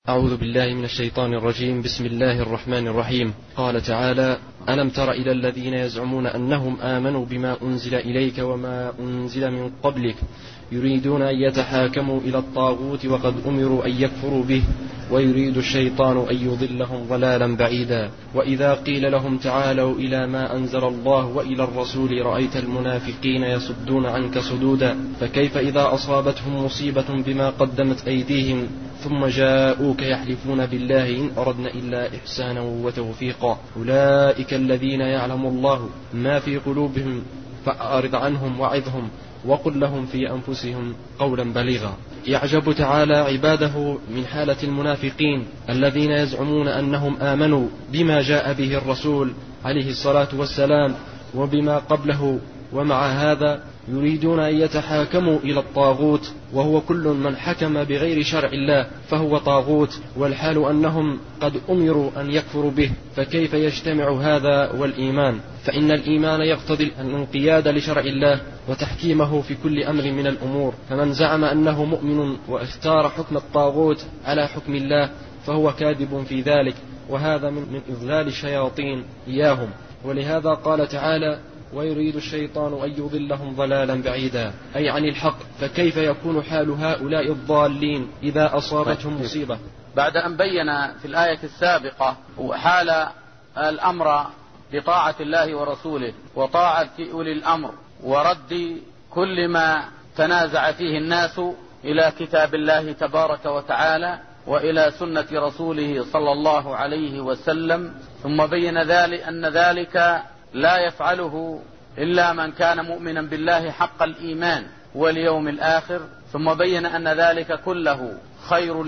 أعوذ بالله من الشيطان الرجيم. بسم الله الرحمن الرحيم. قال تعالى: ألم تر إلى الذين يزعمون أنهم آمنوا بما أنزل إليك وما أنزل من قبلك يريدون أن يتحاكموا إلى الطاغوت وقد أمروا أن يكفروا به ويريد الشيطان أن يضلهم ضلالا بعيدا. وإذا قيل لهم تعالوا إلى ما أنزل الله وإلى الرسول رأيت المنافقين يصدون عنك صدودا فكيف إذا أصابتهم مصيبة بما قدمت أيديهم ثم جاءوك يحلفون بالله إن أردنا إلا إحسانا وتوفيقا أولئك الذين يعلم الله ما في قلوبهم فأعرض عنهم وعظهم وقل لهم في أنفسهم قولا بليغا. يعجب تعالى عباده من حالة المنافقين الذين يزعمون أنهم آمنوا بما جاء به الرسول عليه الصلاة والسلام وبما قبله، ومع هذا يريدون أن يتحاكموا إلى الطاغوت، وهو كل من حكم بغير شرع الله فهو طاغوت، والحال أنهم قد أمروا أن يكفروا به. فكيف يجتمع هذا والإيمان؟ فإن الإيمان يقتضي الانقياد لشرع الله وتحكيمه في كل أمر من الأمور، فمن زعم أنه مؤمن واختار حكم الطاغوت على حكم الله فهو كاذب في ذلك، وهذا من إضلال الشياطين إياهم. ولهذا قال تعالى: ويريد الشيطان أن يضلهم ضلالا بعيدا، أي عن الحق. فكيف يكون حال هؤلاء الضالين إذا أصابتهم مصيبة؟ بعد أن بين في الآية السابقة حال الأمر بطاعة الله ورسوله وطاعة أولي الأمر ورد كل ما تنازع فيه الناس إلى كتاب الله تبارك وتعالى وإلى سنة رسوله صلى الله عليه وسلم، ثم بين أن ذلك لا يفعله إلا من كان مؤمنا بالله حق الإيمان واليوم الآخر، ثم بين أن ذلك كله خير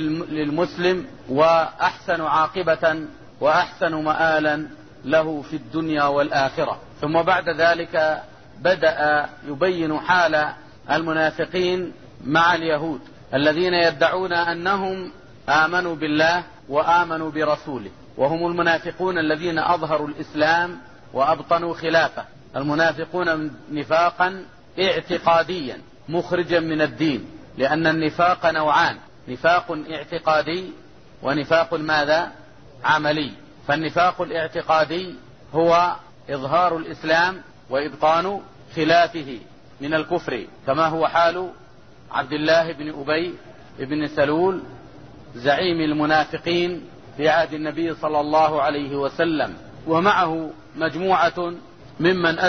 للمسلم وأحسن عاقبة وأحسن مآلا له في الدنيا والآخرة. ثم بعد ذلك بدأ يبين حال المنافقين مع اليهود الذين يدعون أنهم آمنوا بالله وآمنوا برسوله، وهم المنافقون الذين أظهروا الإسلام وأبطنوا خلافه. المنافقون نفاقا اعتقاديا مخرجا من الدين، لأن النفاق نوعان: نفاق اعتقادي ونفاق ماذا؟ عملي. فالنفاق الاعتقادي هو إظهار الإسلام وإبطان خلافه من الكفر، كما هو حال عبد الله بن أبي بن سلول زعيم المنافقين في عهد النبي صلى الله عليه وسلم، ومعه مجموعة ممن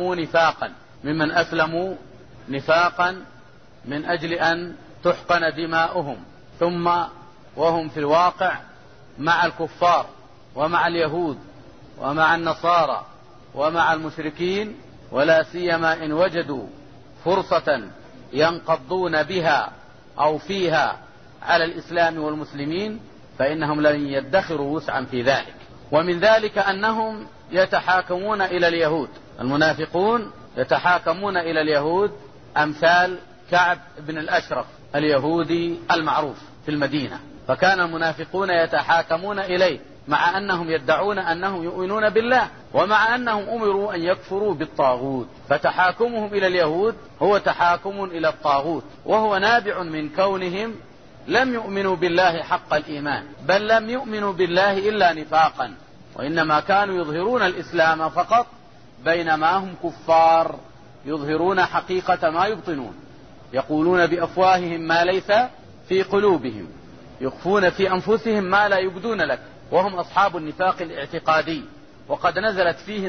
أسلموا نفاقا من أجل أن تحقن دماؤهم، ثم وهم في الواقع مع الكفار ومع اليهود ومع النصارى ومع المشركين، ولا سيما إن وجدوا فرصة ينقضون بها أو فيها على الإسلام والمسلمين فإنهم لن يدخروا وسعا في ذلك. ومن ذلك أنهم يتحاكمون إلى اليهود، المنافقون يتحاكمون إلى اليهود أمثال كعب بن الأشرف اليهودي المعروف في المدينة، فكان المنافقون يتحاكمون إليه مع أنهم يدعون أنهم يؤمنون بالله ومع أنهم أمروا أن يكفروا بالطاغوت. فتحاكمهم إلى اليهود هو تحاكم إلى الطاغوت، وهو نابع من كونهم لم يؤمنوا بالله حق الإيمان، بل لم يؤمنوا بالله إلا نفاقا، وإنما كانوا يظهرون الإسلام فقط، بينما هم كفار يظهرون حقيقة ما يبطنون، يقولون بأفواههم ما ليس في قلوبهم، يخفون في أنفسهم ما لا يبدون لك، وهم أصحاب النفاق الاعتقادي. وقد نزلت فيهم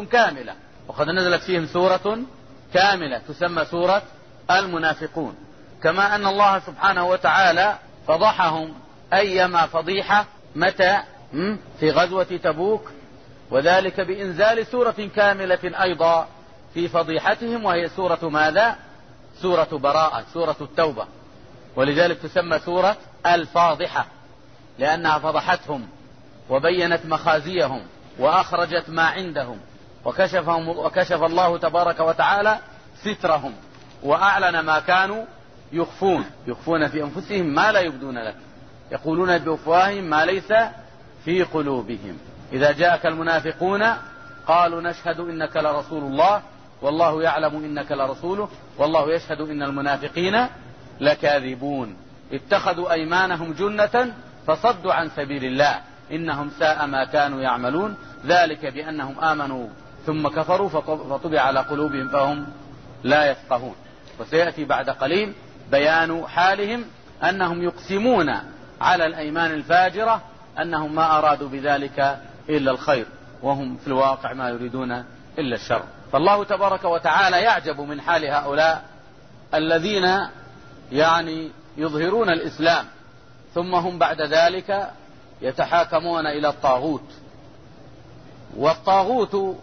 سورة كاملة تسمى سورة المنافقون، كما أن الله سبحانه وتعالى فضحهم أيما فضيحة متى؟ في غزوة تبوك، وذلك بإنزال سورة كاملة أيضا في فضيحتهم، وهي سورة ماذا؟ سورة براءة، سورة التوبة، ولذلك تسمى سورة الفاضحة، لأنها فضحتهم وبينت مخازيهم وأخرجت ما عندهم وكشف الله تبارك وتعالى سترهم وأعلن ما كانوا يخفون في أنفسهم ما لا يبدون لك، يقولون بأفواههم ما ليس في قلوبهم. إذا جاءك المنافقون قالوا نشهد إنك لرسول الله والله يعلم إنك لرسوله والله يشهد إن المنافقين لكاذبون. اتخذوا أيمانهم جنة فصدوا عن سبيل الله إنهم ساء ما كانوا يعملون ذلك بأنهم آمنوا ثم كفروا فطبع على قلوبهم فهم لا يفقهون. وسيأتي بعد قليل بيان حالهم أنهم يقسمون على الأيمان الفاجرة أنهم ما أرادوا بذلك إلا الخير وهم في الواقع ما يريدون إلا الشر. فالله تبارك وتعالى يعجب من حال هؤلاء الذين يظهرون الإسلام ثم هم بعد ذلك يتحاكمون إلى الطاغوت. والطاغوت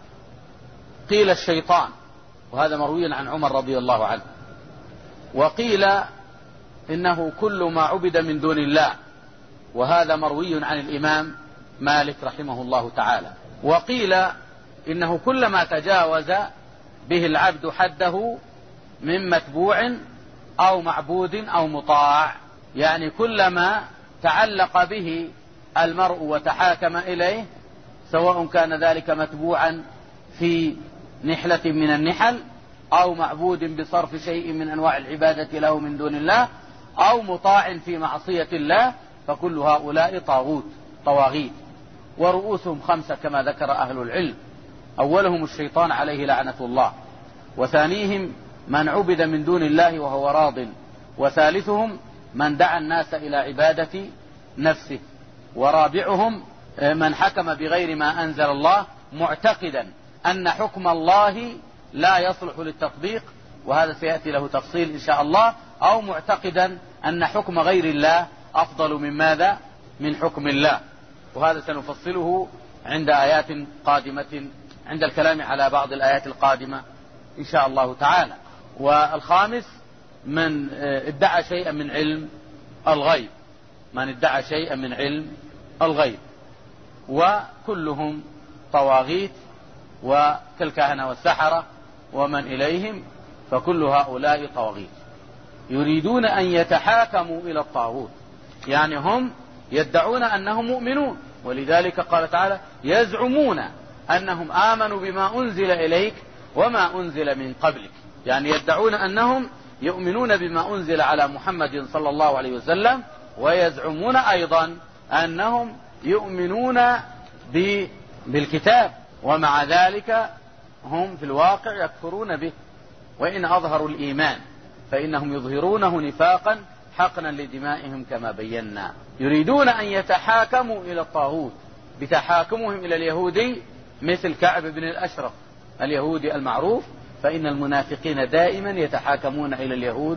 قيل الشيطان، وهذا مروي عن عمر رضي الله عنه، وقيل إنه كل ما عبد من دون الله، وهذا مروي عن الإمام مالك رحمه الله تعالى، وقيل إنه كل ما تجاوز به العبد حده من متبوع أو معبود أو مطاع، يعني كلما تعلق به المرء وتحاكم إليه سواء كان ذلك متبوعا في نحلة من النحل أو معبود بصرف شيء من أنواع العبادة له من دون الله أو مطاع في معصية الله، فكل هؤلاء طواغيت. ورؤوسهم 5 كما ذكر أهل العلم: أولهم الشيطان عليه لعنة الله، وثانيهم من عبد من دون الله وهو راض، وثالثهم من دعا الناس إلى عبادة نفسه، ورابعهم من حكم بغير ما أنزل الله معتقدا أن حكم الله لا يصلح للتطبيق، وهذا سيأتي له تفصيل إن شاء الله، أو معتقدا أن حكم غير الله أفضل من ماذا؟ من حكم الله، وهذا سنفصله عند آيات قادمة، عند الكلام على بعض الآيات القادمة إن شاء الله تعالى. والخامس من ادعى شيئا من علم الغيب، من ادعى شيئا من علم الغيب، وكلهم طواغيت وكالكهنة والسحرة ومن إليهم، فكل هؤلاء طواغيت يريدون أن يتحاكموا إلى الطاغوت، يعني هم يدعون أنهم مؤمنون، ولذلك قال تعالى: يزعمون أنهم آمنوا بما أنزل إليك وما أنزل من قبلك، يعني يدعون أنهم يؤمنون بما أنزل على محمد صلى الله عليه وسلم، ويزعمون أيضا أنهم يؤمنون بالكتاب، ومع ذلك هم في الواقع يكفرون به. وإن أظهروا الإيمان فإنهم يظهرونه نفاقا حقنا لدمائهم كما بينا. يريدون أن يتحاكموا إلى الطاغوت بتحاكمهم إلى اليهودي مثل كعب بن الأشرف اليهودي المعروف، فإن المنافقين دائما يتحاكمون إلى اليهود،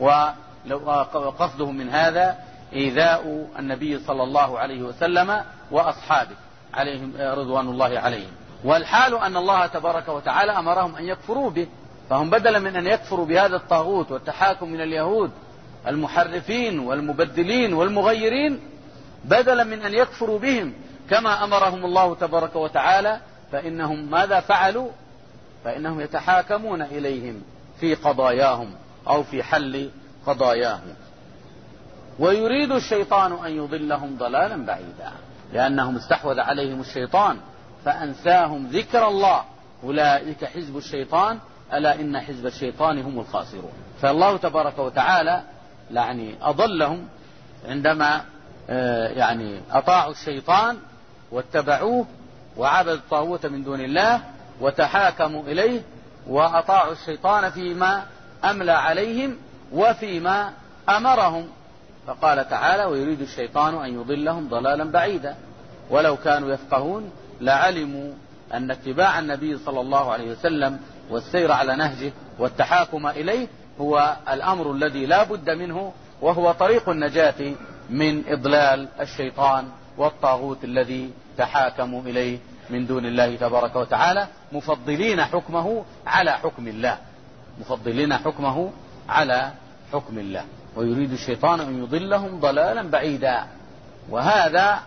وقصدهم من هذا إيذاء النبي صلى الله عليه وسلم وأصحابه عليهم رضوان الله عليهم. والحال أن الله تبارك وتعالى أمرهم أن يكفروا به، فهم بدلا من أن يكفروا بهذا الطاغوت والتحاكم من اليهود المحرفين والمبدلين والمغيرين، بدلا من أن يكفروا بهم كما أمرهم الله تبارك وتعالى، فإنهم ماذا فعلوا؟ فإنهم يتحاكمون إليهم في قضاياهم أو في حل قضاياهم. ويريد الشيطان أن يضلهم ضلالا بعيدا، لأنهم استحوذ عليهم الشيطان فأنساهم ذكر الله، أولئك حزب الشيطان ألا إن حزب الشيطان هم الخاسرون. فالله تبارك وتعالى أضلهم عندما أطاعوا الشيطان واتبعوه وعبدوا الطاغوت من دون الله وتحاكموا إليه وأطاعوا الشيطان فيما أملى عليهم وفيما أمرهم. فقال تعالى: ويريد الشيطان أن يضلهم ضلالا بعيدا، ولو كانوا يفقهون لعلموا أن اتباع النبي صلى الله عليه وسلم والسير على نهجه والتحاكم إليه هو الأمر الذي لا بد منه، وهو طريق النجاة من إضلال الشيطان والطاغوت الذي تحاكموا إليه من دون الله تبارك وتعالى، مفضلين حكمه على حكم الله، مفضلين حكمه على حكم الله. ويريد الشيطان أن يضلهم ضلالا بعيدا. وهذا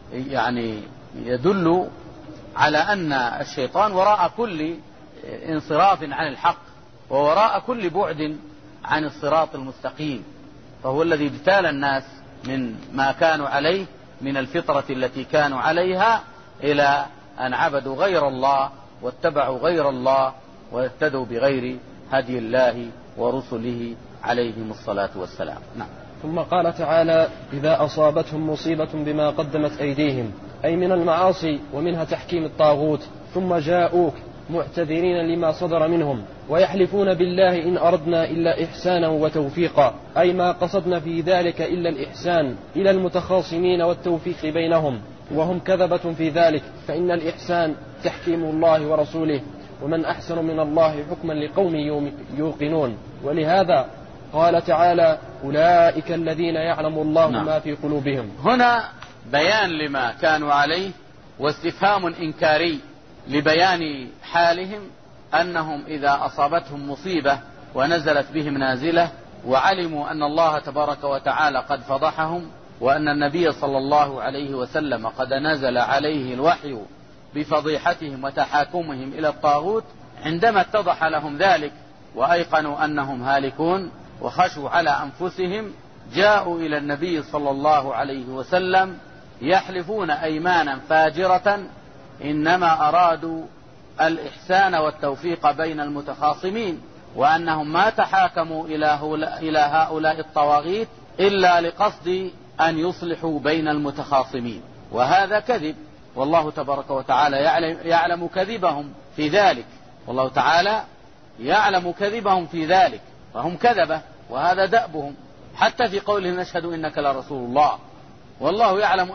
يدل على أن الشيطان وراء كل انصراف عن الحق ووراء كل بعد عن الصراط المستقيم، فهو الذي اجتال الناس من ما كانوا عليه من الفطرة التي كانوا عليها إلى أن عبدوا غير الله واتبعوا غير الله واهتدوا بغير هدي الله ورسله عليهم الصلاة والسلام. نعم. ثم قال تعالى: إذا أصابتهم مصيبة بما قدمت أيديهم، أي من المعاصي ومنها تحكيم الطاغوت، ثم جاءوك معتذرين لما صدر منهم ويحلفون بالله إن أردنا إلا إحسانا وتوفيقا، أي ما قصدنا في ذلك إلا الإحسان إلى المتخاصمين والتوفيق بينهم، وهم كذبة في ذلك، فإن الإحسان تحكيم الله ورسوله، ومن أحسن من الله حكما لقوم يوقنون. ولهذا قال تعالى: أولئك الذين يعلم الله ما في قلوبهم. هنا بيان لما كانوا عليه واستفهام إنكاري لبيان حالهم، أنهم إذا أصابتهم مصيبة ونزلت بهم نازلة وعلموا أن الله تبارك وتعالى قد فضحهم، وأن النبي صلى الله عليه وسلم قد نزل عليه الوحي بفضيحتهم وتحاكمهم إلى الطاغوت، عندما اتضح لهم ذلك وأيقنوا أنهم هالكون وخشوا على أنفسهم، جاءوا إلى النبي صلى الله عليه وسلم يحلفون أيمانا فاجرة إنما أرادوا الإحسان والتوفيق بين المتخاصمين، وأنهم ما تحاكموا إلى هؤلاء الطواغيت إلا لقصد أن يصلحوا بين المتخاصمين، وهذا كذب، والله تبارك وتعالى يعلم كذبهم في ذلك، والله تعالى يعلم كذبهم في ذلك، فهم كذبة، وهذا دأبهم، حتى في قوله: نشهد إنك لرسول الله، والله يعلم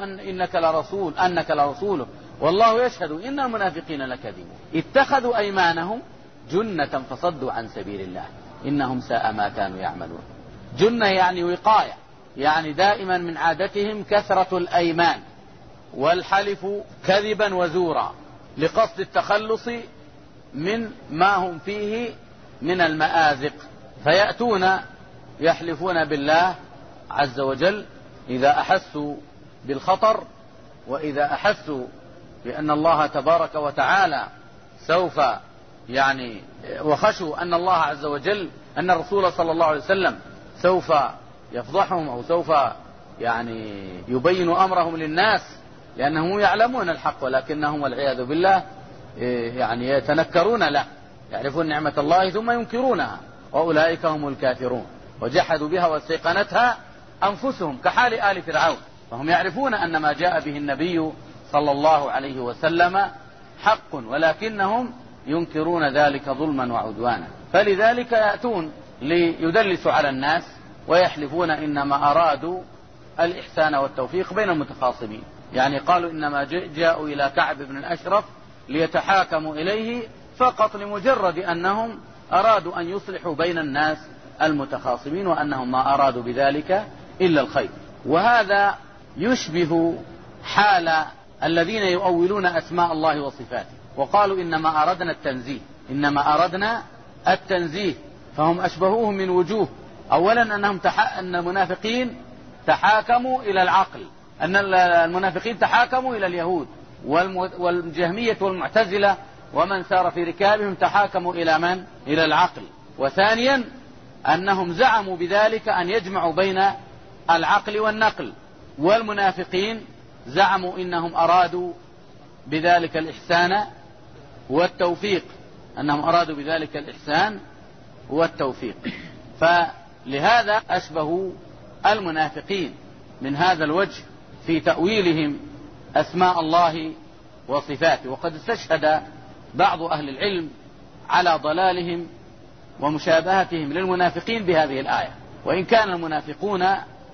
أنك لرسوله، والله يشهد إن المنافقين لكاذبون. اتخذوا أيمانهم جنة فصدوا عن سبيل الله إنهم ساء ما كانوا يعملون. جنة يعني وقاية، يعني دائما من عادتهم كثرة الأيمان والحلف كذبا وزورا لقصد التخلص من ما هم فيه من المآزق، فيأتون يحلفون بالله عز وجل إذا أحسوا بالخطر، وإذا أحسوا بأن الله تبارك وتعالى سوف وخشوا أن الله عز وجل أن الرسول صلى الله عليه وسلم سوف يفضحهم أو سوف يبين أمرهم للناس، لأنهم يعلمون الحق ولكنهم والعياذ بالله يتنكرون له، يعرفون نعمة الله ثم ينكرونها، وأولئك هم الكافرون وجحدوا بها واستيقنتها أنفسهم، كحال آل فرعون، فهم يعرفون أن ما جاء به النبي صلى الله عليه وسلم حق، ولكنهم ينكرون ذلك ظلما وعدوانا، فلذلك يأتون ليدلسوا على الناس ويحلفون إنما أرادوا الإحسان والتوفيق بين المتخاصمين، قالوا إنما جاءوا إلى كعب بن الأشرف ليتحاكموا إليه فقط لمجرد أنهم أرادوا أن يصلحوا بين الناس المتخاصمين، وأنهم ما أرادوا بذلك إلا الخير. وهذا يشبه حال الذين يؤولون أسماء الله وصفاته وقالوا إنما أردنا التنزيه، فهم أشبهوهم من وجوه. أولا أن المنافقين تحاكموا إلى العقل، أن المنافقين تحاكموا إلى اليهود، والجهمية والمعتزلة ومن سار في ركابهم تحاكموا إلى من؟ إلى العقل. وثانيا أنهم زعموا بذلك أن يجمعوا بين العقل والنقل، والمنافقين زعموا إنهم أرادوا بذلك الإحسان والتوفيق، فلهذا أشبهوا المنافقين من هذا الوجه في تأويلهم أسماء الله وصفاته. وقد استشهد بعض أهل العلم على ضلالهم ومشابهتهم للمنافقين بهذه الآية، وإن كان المنافقون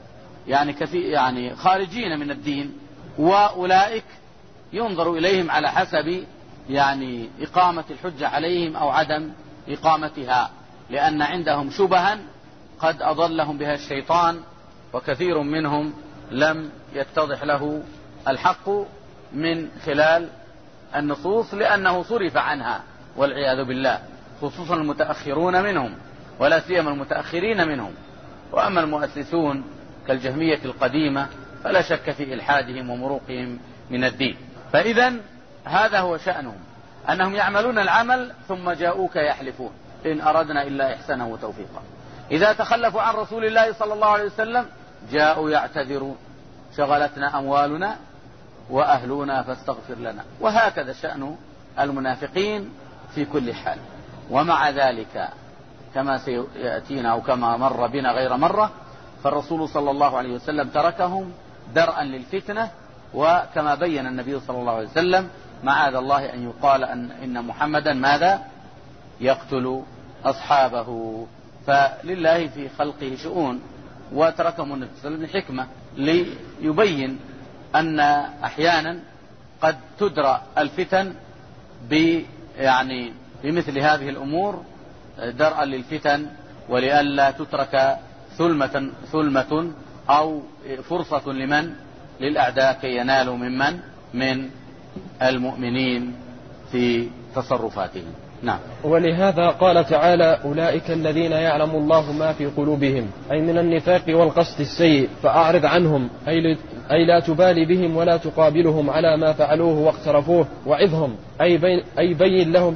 خارجين من الدين، وأولئك ينظر إليهم على حسب إقامة الحجة عليهم أو عدم إقامتها، لأن عندهم شبها قد أضلهم بها الشيطان، وكثير منهم لم يتضح له الحق من خلال النصوص لأنه صرف عنها والعياذ بالله، خصوصا المتأخرون منهم ولا سيما المتأخرين منهم. وأما المؤسسون كالجهمية القديمة فلا شك في إلحادهم ومروقهم من الدين. فإذا هذا هو شأنهم، أنهم يعملون العمل ثم جاءوك يحلفون إن أردنا إلا إحسانا وتوفيقا. إذا تخلفوا عن رسول الله صلى الله عليه وسلم جاءوا يعتذرون: شغلتنا أموالنا وأهلنا فاستغفر لنا. وهكذا شأن المنافقين في كل حال. ومع ذلك كما سيأتينا أو كما مر بنا غير مرة، فالرسول صلى الله عليه وسلم تركهم درءا للفتنة. وكما بين النبي صلى الله عليه وسلم معاذ الله أن يقال إن محمدا ماذا يقتل أصحابه. فلله في خلقه شؤون، وتركهم النبي صلى الله عليه وسلم بحكمة ليبين أن أحيانا قد تدرى الفتن بمثل هذه الأمور درءا للفتن، ولئلا تترك ثلمة أو فرصة للأعداء كي ينالوا من المؤمنين في تصرفاتهم. نعم. ولهذا قال تعالى: أولئك الذين يعلم الله ما في قلوبهم، أي من النفاق والقصد السيء، فأعرض عنهم، أي لا تبالي بهم ولا تقابلهم على ما فعلوه واقترفوه، وعظهم، أي بين لهم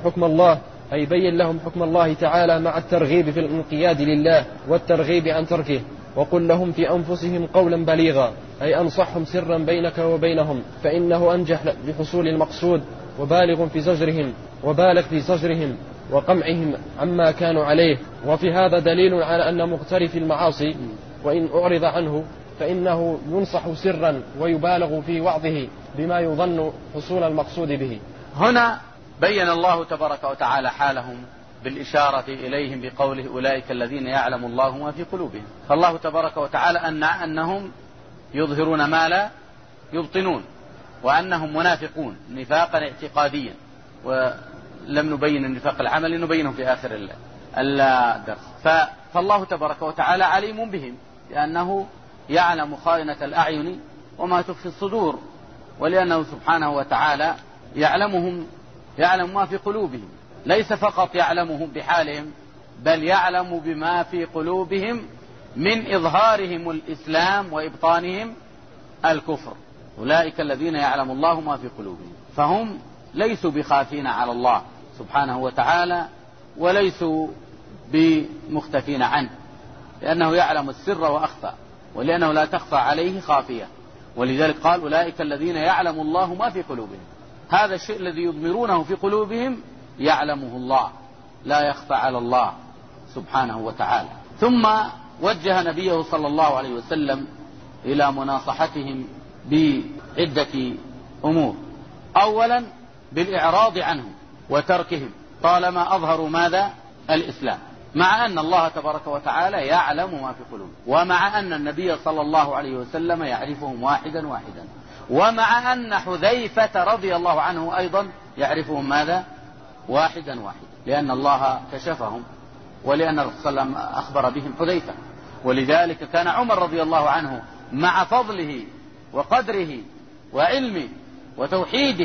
حكم الله تعالى مع الترغيب في الانقياد لله والترغيب عن تركه. وقل لهم في أنفسهم قولا بليغا، أي أنصحهم سرا بينك وبينهم، فإنه أنجح بحصول المقصود، وبالغ في زجرهم وقمعهم عما كانوا عليه. وفي هذا دليل على أن مقترف المعاصي وإن أعرض عنه فإنه ينصح سرا ويبالغ في وعظه بما يظن حصول المقصود به. هنا بين الله تبارك وتعالى حالهم بالإشارة إليهم بقوله: أولئك الذين يعلم الله ما في قلوبهم. فالله تبارك وتعالى أنهم يظهرون ما لا يبطنون، وأنهم منافقون نفاقا اعتقاديا، ولم نبين النفاق العملي، نبينه في آخر الدرس. فالله تبارك وتعالى عليم بهم، لأنه يعلم خائنة الأعين وما تخفي الصدور، ولأنه سبحانه وتعالى يعلم ما في قلوبهم، ليس فقط يعلمهم بحالهم، بل يعلم بما في قلوبهم من إظهارهم الإسلام وإبطانهم الكفر. أولئك الذين يعلم الله ما في قلوبهم، فهم ليسوا بخافين على الله سبحانه وتعالى، وليسوا بمختفين عنه، لأنه يعلم السر وأخفى، ولأنه لا تخفى عليه خافية. ولذلك قال: أولئك الذين يعلم الله ما في قلوبهم. هذا الشيء الذي يضمرونه في قلوبهم يعلمه الله، لا يخفى على الله سبحانه وتعالى. ثم وجه نبيه صلى الله عليه وسلم إلى مناصحتهم بعدة أمور. أولا بالإعراض عنهم وتركهم طالما أظهروا ماذا؟ الإسلام، مع أن الله تبارك وتعالى يعلم ما في قلوبهم، ومع أن النبي صلى الله عليه وسلم يعرفهم واحدا واحدا، ومع أن حذيفة رضي الله عنه أيضا يعرفهم ماذا؟ واحدا واحدا، لأن الله كشفهم، ولأن الرسول صلى الله عليه وسلم أخبر بهم حذيفة. ولذلك كان عمر رضي الله عنه مع فضله وقدره وعلمه وتوحيده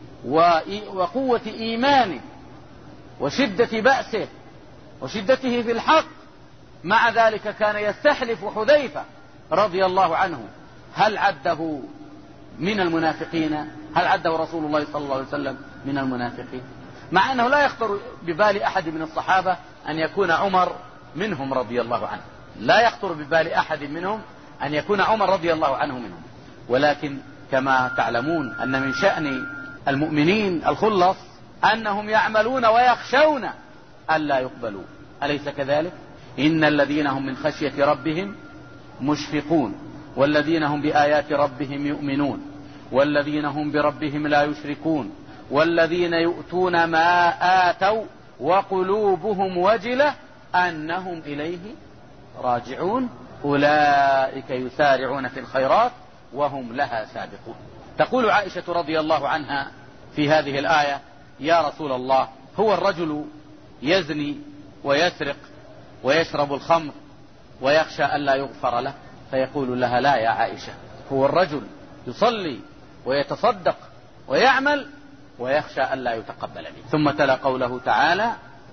وقوة إيمانه وشدة بأسه وشدته في الحق، مع ذلك كان يستحلف حذيفة رضي الله عنه. هل عده من المنافقين؟ هل عده رسول الله صلى الله عليه وسلم من المنافقين؟ مع أنه لا يخطر ببال أحد من الصحابة أن يكون عمر منهم رضي الله عنه، لا يخطر ببال أحد منهم أن يكون عمر رضي الله عنه منهم. ولكن كما تعلمون أن من شأن المؤمنين الخلص أنهم يعملون ويخشون ألا يقبلوا، أليس كذلك؟ إن الذين هم من خشية ربهم مشفقون، والذين هم بآيات ربهم يؤمنون، والذين هم بربهم لا يشركون، والذين يؤتون ما آتوا وقلوبهم وجلة أنهم إليه راجعون، أولئك يسارعون في الخيرات وهم لها سابقون. تقول عائشة رضي الله عنها في هذه الآية: يا رسول الله، هو الرجل يزني ويسرق ويشرب الخمر ويخشى ألا يغفر له؟ فيقول لها: لا يا عائشة، هو الرجل يصلي ويتصدق ويعمل ويخشى ألا يتقبل منه. ثم تلا قوله تعالى: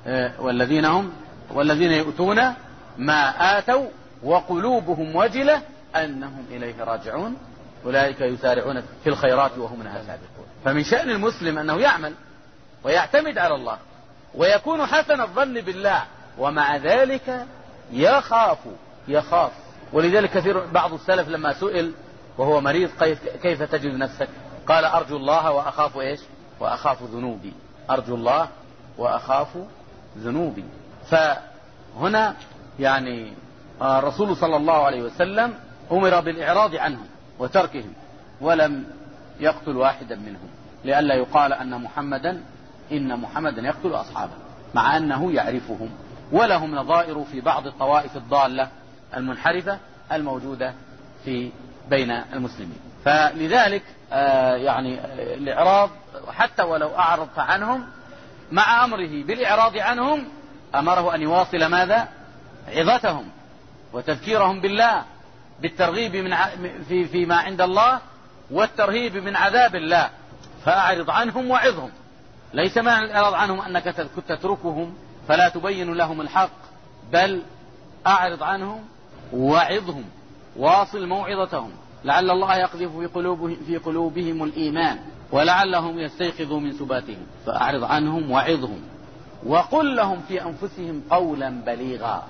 والذين يؤتون ما آتوا وقلوبهم وجلة أنهم إليه راجعون، أولئك يسارعون في الخيرات وهم لها سابقون. فمن شأن المسلم أنه يعمل ويعتمد على الله ويكون حسن الظن بالله، ومع ذلك يخاف. ولذلك بعض السلف لما سئل وهو مريض: كيف تجد نفسك؟ قال: أرجو الله وأخاف إيش؟ وأخاف ذنوبي. أرجو الله وأخاف ذنوبي. فهنا يعني الرسول صلى الله عليه وسلم أمر بالإعراض عنهم وتركهم، ولم يقتل واحدا منهم، لئلا يقال إن محمدا يقتل أصحابه، مع أنه يعرفهم، ولهم نظائر في بعض الطوائف الضالة المنحرفة الموجودة بين المسلمين. فلذلك يعني الإعراض حتى ولو أعرضت عنهم، مع أمره بالإعراض عنهم أمره أن يواصل ماذا؟ عظتهم وتذكيرهم بالله، بالترغيب فيما عند الله والترهيب من عذاب الله. فأعرض عنهم وعظهم. ليس معنى الإعراض عنهم أنك تتركهم فلا تبين لهم الحق، بل أعرض عنهم وعظهم، واصل موعظتهم، لعل الله يقذف في قلوبهم الإيمان ولعلهم يستيقظوا من سباتهم. فأعرض عنهم وعظهم، وقل لهم في أنفسهم قولا بليغا،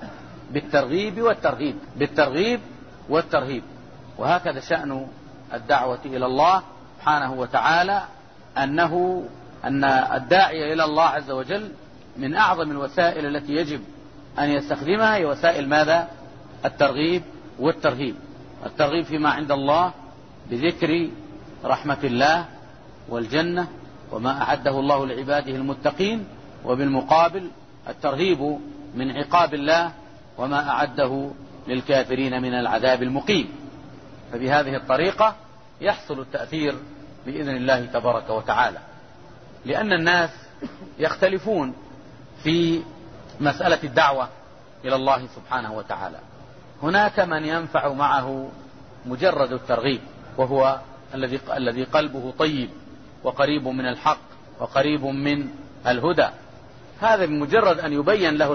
بالترغيب والترهيب. وهكذا شأن الدعوة إلى الله سبحانه وتعالى، أن الداعية إلى الله عز وجل من أعظم الوسائل التي يجب أن يستخدمها هي وسائل ماذا؟ الترغيب والترهيب. الترغيب فيما عند الله بذكر رحمة الله والجنة وما أعده الله لعباده المتقين، وبالمقابل الترهيب من عقاب الله وما أعده للكافرين من العذاب المقيم. فبهذه الطريقة يحصل التأثير بإذن الله تبارك وتعالى، لأن الناس يختلفون في مسألة الدعوة إلى الله سبحانه وتعالى. هناك من ينفع معه مجرد الترغيب، وهو الذي قلبه طيب وقريب من الحق وقريب من الهدى. هذا بمجرد أن يبين له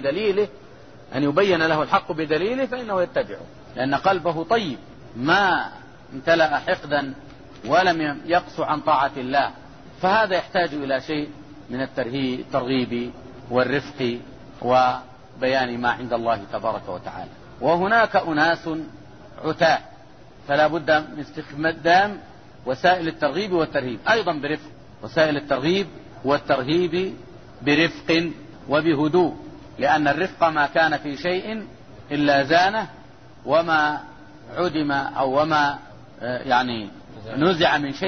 الحق بدليله فإنه يتبعه، لأن قلبه طيب ما امتلأ حقدا ولم يقص عن طاعة الله. فهذا يحتاج إلى شيء من الترغيب والرفق وبيان ما عند الله تبارك وتعالى. وهناك أناس عتاة، فلا بد من استخدام وسائل الترغيب والترهيب أيضا برفق، وسائل الترغيب والترهيب برفق وبهدوء، لأن الرفق ما كان في شيء إلا زانه، وما عدم أو وما نزع من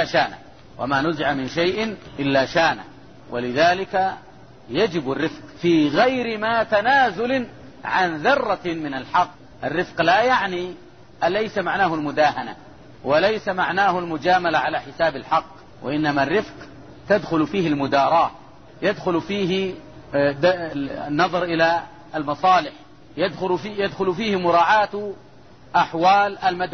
شيء إلا شانه، ولذلك يجب الرفق في غير ما تنازل عن ذرة من الحق. الرفق لا يعني ليس معناه المداهنة وليس معناه المجاملة على حساب الحق، وإنما الرفق تدخل فيه المداراة، يدخل فيه النظر إلى المصالح، يدخل فيه مراعاة أحوال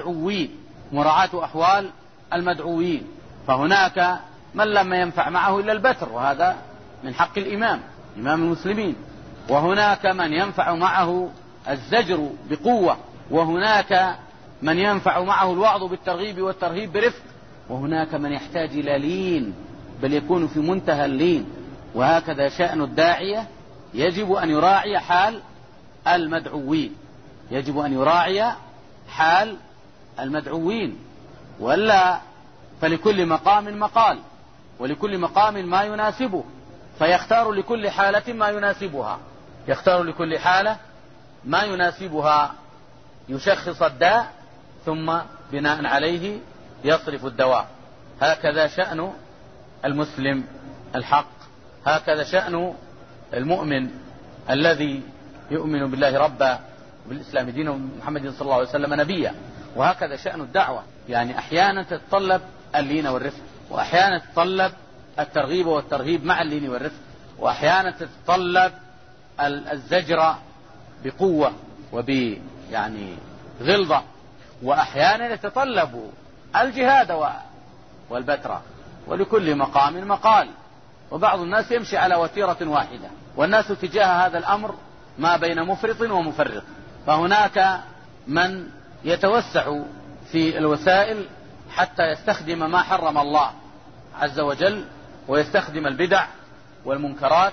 المدعوين. فهناك من لما ينفع معه إلا البتر، وهذا من حق إمام المسلمين. وهناك من ينفع معه الزجر بقوة، وهناك من ينفع معه الوعظ بالترغيب والترهيب برفق، وهناك من يحتاج إلى لين، بل يكون في منتهى اللين. وهكذا شأن الداعية، يجب أن يراعي حال المدعوين، ولا فلكل مقام مقال، ولكل مقام ما يناسبه، فيختار لكل حالة ما يناسبها، يشخص الداء ثم بناء عليه يصرف الدواء. هكذا شأن المسلم الحق، هكذا شأن المؤمن الذي يؤمن بالله ربا وبالإسلام دينا ومحمد صلى الله عليه وسلم نبيا. وهكذا شأن الدعوة، يعني أحيانا تتطلب اللين والرفق، وأحيانا تتطلب الترغيب والترهيب مع اللين والرفق، وأحيانا تتطلب الزجر بقوة غلظة، وأحيانا يتطلب الجهاد والبتراء. ولكل مقام مقال. وبعض الناس يمشي على وتيرة واحدة، والناس تجاه هذا الأمر ما بين مفرط ومفرط. فهناك من يتوسع في الوسائل حتى يستخدم ما حرم الله عز وجل، ويستخدم البدع والمنكرات،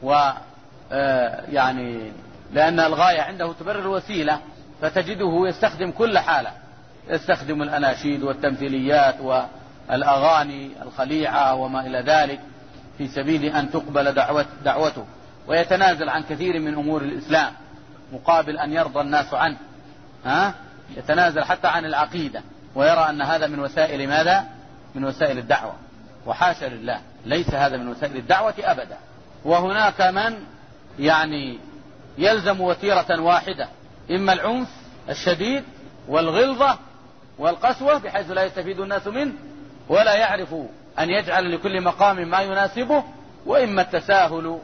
لأن الغاية عنده تبرر الوسيلة، فتجده يستخدم كل حالة، يستخدم الأناشيد والتمثيليات والأغاني الخليعة وما إلى ذلك في سبيل أن تقبل دعوته، ويتنازل عن كثير من أمور الإسلام، مقابل أن يرضى الناس عنه، يتنازل حتى عن العقيدة ويرى أن هذا من وسائل ماذا؟ من وسائل الدعوة، وحاشا لله، ليس هذا من وسائل الدعوة أبدا. وهناك من يلزم وتيرة واحدة، إما العنف الشديد والغلظة والقسوة بحيث لا يستفيد الناس منه ولا يعرف أن يجعل لكل مقام ما يناسبه، وإما التساهل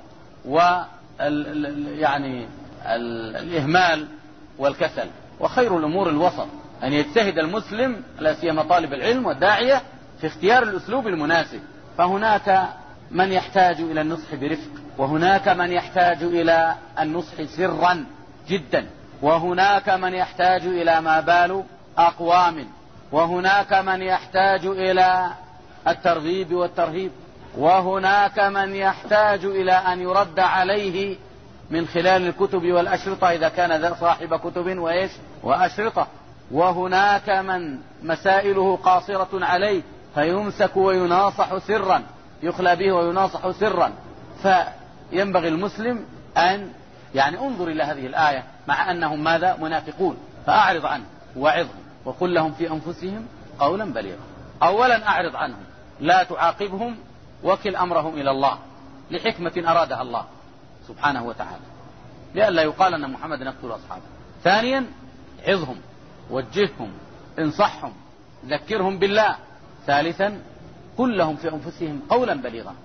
الإهمال والكسل. وخير الأمور الوسط، أن يجتهد المسلم لا سيما طالب العلم والداعية في اختيار الأسلوب المناسب. فهناك من يحتاج إلى النصح برفق، وهناك من يحتاج إلى النصح سرا جدا، وهناك من يحتاج إلى ما بال أقوام، وهناك من يحتاج إلى الترغيب والترهيب، وهناك من يحتاج إلى أن يرد عليه من خلال الكتب والأشرطة إذا كان صاحب كتب وأشرطة، وهناك من مسائله قاصرة عليه فيمسك ويناصح سرا، يخلى به ويناصح سرا. فينبغي المسلم أن انظر إلى هذه الآية مع أنهم ماذا؟ منافقون، فأعرض عنهم وعظهم وقل لهم في أنفسهم قولا بليغا. أولا أعرض عنهم، لا تعاقبهم، وكل أمرهم إلى الله لحكمة أرادها الله سبحانه وتعالى، لئلا يقال أن محمد يقتل أصحابه. ثانيا عظهم، وجههم، انصحهم، ذكرهم بالله. ثالثا قل لهم في أنفسهم قولا بليغا،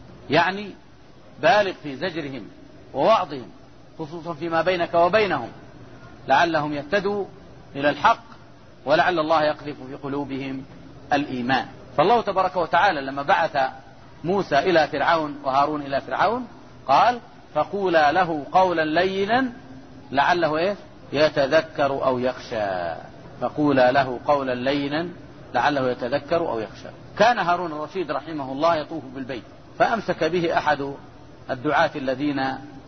بالغ في زجرهم ووعظهم، خصوصا فيما بينك وبينهم، لعلهم يهتدوا إلى الحق، ولعل الله يقذف في قلوبهم الإيمان. فالله تبارك وتعالى لما بعث موسى إلى فرعون وهارون إلى فرعون قال فقولا له قولا لينا لعله يتذكر أو يخشى. فقولا له قولا لينا لعله يتذكر أو يخشى. كان هارون الرشيد رحمه الله يطوف بالبيت، فأمسك به أحد الدعاة الذين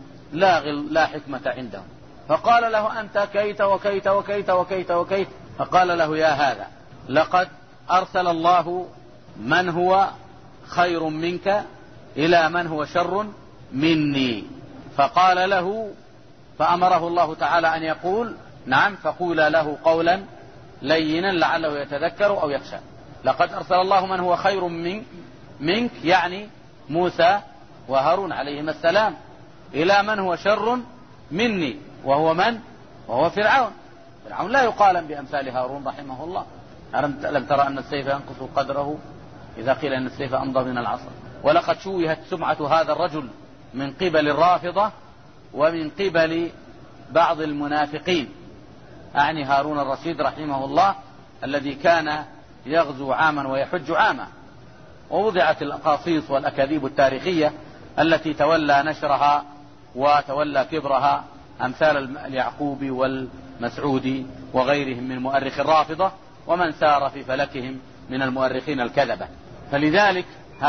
لا حكمة عندهم، فقال له أنت كيت وكيت وكيت وكيت وكيت. فقال له يا هذا لقد أرسل الله من هو خير منك إلى من هو شر مني. فقال له، فأمره الله تعالى أن يقول نعم فقولا له قولا لينا لعله يتذكر أو يخشى. لقد أرسل الله من هو خير منك موسى وهارون عليهما السلام إلى من هو شر مني، وهو من؟ وهو فرعون. فرعون لا يقال بأمثال هارون رحمه الله. ألم ترى أن السيف ينقص قدره إذا قيل أن السيف أمضى من العصا. ولقد شوهت سمعة هذا الرجل من قبل الرافضة ومن قبل بعض المنافقين، هارون الرشيد رحمه الله الذي كان يغزو عاما ويحج عاما. ووضعت الأقاصيص والأكاذيب التاريخية التي تولى نشرها وتولى كبرها أمثال اليعقوبي والمسعودي وغيرهم من مؤرخ الرافضة ومن سار في فلكهم من المؤرخين الكذبة. فلذلك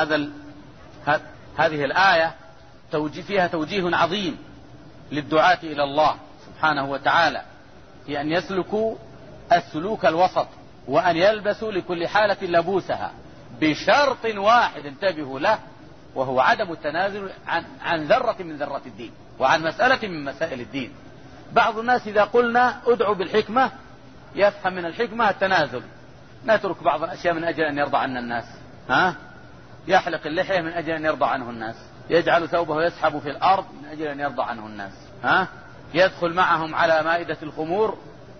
هذه الآية فيها توجيه عظيم للدعاة إلى الله سبحانه وتعالى في أن يسلكوا السلوك الوسط، وأن يلبسوا لكل حالة لبوسها، بشرط واحد انتبهوا له، وهو عدم التنازل عن ذرة من ذرات الدين وعن مسألة من مسائل الدين. بعض الناس إذا قلنا ادعوا بالحكمة يفهم من الحكمة التنازل، نترك بعض الأشياء من أجل أن يرضى عنا الناس، يحلق اللحية من أجل أن يرضى عنه الناس، يجعل ثوبه يسحب في الأرض من أجل أن يرضى عنه الناس، يدخل معهم على مائدة الخمور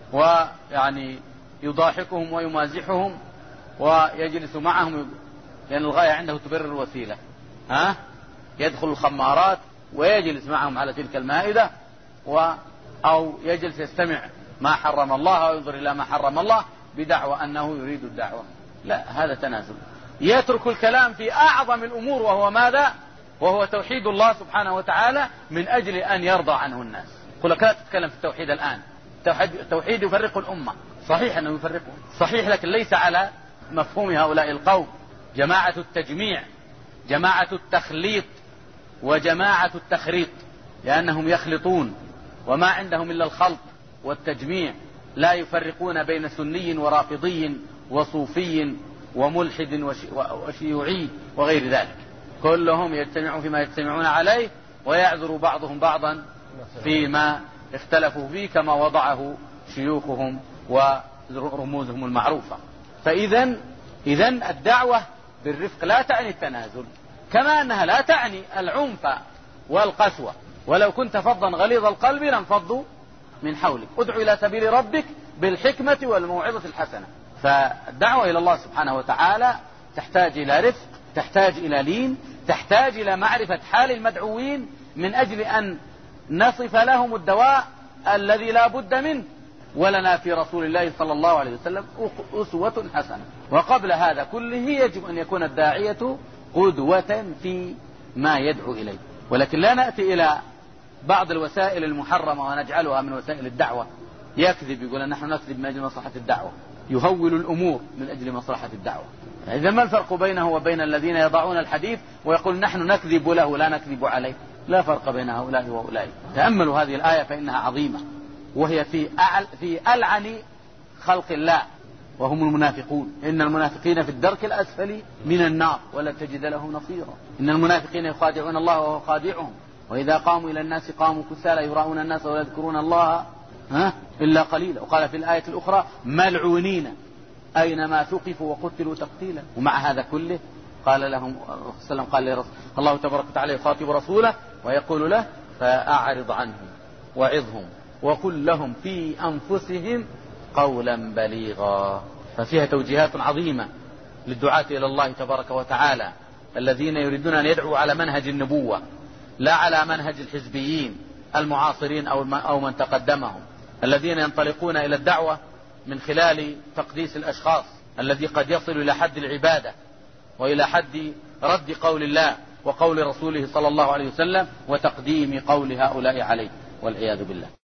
يضاحكهم ويمازحهم ويجلس معهم، لأن الغاية عنده تبرر الوسيلة. يدخل الخمارات ويجلس معهم على تلك المائدة، أو يجلس يستمع ما حرم الله وينظر إلى ما حرم الله بدعوى أنه يريد الدعوة. لا، هذا تنازل. يترك الكلام في أعظم الأمور، وهو ماذا؟ وهو توحيد الله سبحانه وتعالى من أجل أن يرضى عنه الناس. قل لك لا تتكلم في التوحيد الآن، التوحيد يفرق الأمة، صحيح أنه يفرقه، صحيح، لكن ليس على مفهوم هؤلاء القوم، جماعة التجميع، جماعة التخليط، وجماعة التخريط، لأنهم يخلطون وما عندهم إلا الخلط والتجميع، لا يفرقون بين سني ورافضي وصوفي وملحد وشيوعي وغير ذلك، كلهم يجتمعون فيما يجتمعون عليه، ويعذر بعضهم بعضا فيما اختلفوا فيه كما وضعه شيوخهم ورموزهم المعروفة. فإذا الدعوة بالرفق لا تعني التنازل، كما أنها لا تعني العنف والقسوة. ولو كنت فظا غليظ القلب لانفضوا من حولك. ادع إلى سبيل ربك بالحكمة والموعظة الحسنة. فالدعوة إلى الله سبحانه وتعالى تحتاج إلى رفق، تحتاج إلى لين، تحتاج إلى معرفة حال المدعوين من أجل أن نصف لهم الدواء الذي لا بد منه. ولنا في رسول الله صلى الله عليه وسلم أسوة حسنة. وقبل هذا كله يجب أن يكون الداعية قدوة في ما يدعو إليه. ولكن لا نأتي إلى بعض الوسائل المحرمة ونجعلها من وسائل الدعوة. يكذب، يقول نحن نكذب من أجل مصلحة الدعوة، يهول الأمور من أجل مصلحة الدعوة. إذا ما الفرق بينه وبين الذين يضعون الحديث ويقول نحن نكذب له لا نكذب عليه؟ لا فرق بين هؤلاء وأولئك. تأملوا هذه الآية فإنها عظيمة، وهي في ألعن خلق الله وهم المنافقون. إن المنافقين في الدرك الأسفل من النار ولا تجد لهم نصيرا. إن المنافقين يخادعون الله وهو خادعهم، وإذا قاموا إلى الناس قاموا كسالى يراؤون الناس ولا يذكرون الله إلا قليلا. وقال في الآية الأخرى ملعونين أينما ثقفوا وقتلوا تقتيلا. ومع هذا كله قال لهم وسلم قال الله تبارك وتعالى يخاطب رسوله ويقول له فأعرض عنهم وعظهم وقل لهم في أنفسهم قولا بليغا. ففيها توجيهات عظيمة للدعاة إلى الله تبارك وتعالى الذين يريدون أن يدعوا على منهج النبوة لا على منهج الحزبيين المعاصرين أو من تقدمهم، الذين ينطلقون إلى الدعوة من خلال تقديس الأشخاص الذي قد يصل إلى حد العبادة وإلى حد رد قول الله وقول رسوله صلى الله عليه وسلم وتقديم قول هؤلاء عليه والعياذ بالله.